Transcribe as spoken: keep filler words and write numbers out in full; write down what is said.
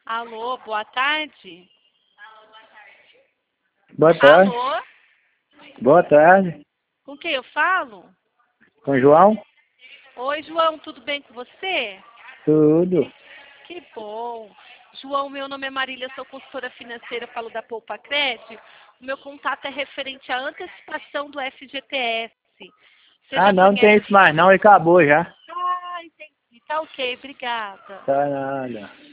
Alô, boa tarde. Boa tarde. Alô, Boa tarde. com quem eu falo? Com o João? Oi, João, tudo bem com você? Tudo. Que bom. João, meu nome é Marília, sou consultora financeira, falo da Poupa Cred. O meu contato é referente à antecipação do F G T S. Você Ah, já não, não tem conhece? isso mais não, ele acabou já. Ah, entendi. Tá ok, obrigada. Tá nada.